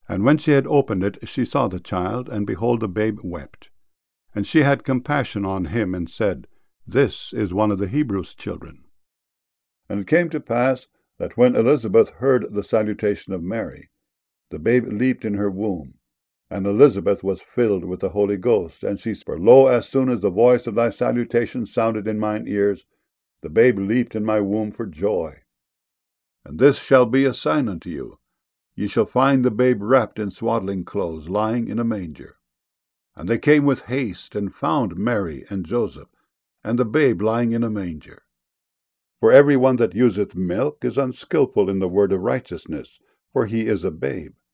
And when she had opened it, she saw the child, and behold, the babe wept. And she had compassion on him, and said, This is one of the Hebrews' children. And it came to pass that when Elizabeth heard the salutation of Mary, the babe leaped in her womb. And Elizabeth was filled with the Holy Ghost. And she said, For lo, as soon as the voice of thy salutation sounded in mine ears, the babe leaped in my womb for joy. And this shall be a sign unto you. Ye shall find the babe wrapped in swaddling clothes, lying in a manger. And they came with haste, and found Mary and Joseph, and the babe lying in a manger. For every one that useth milk is unskilful in the word of righteousness, for he is a babe.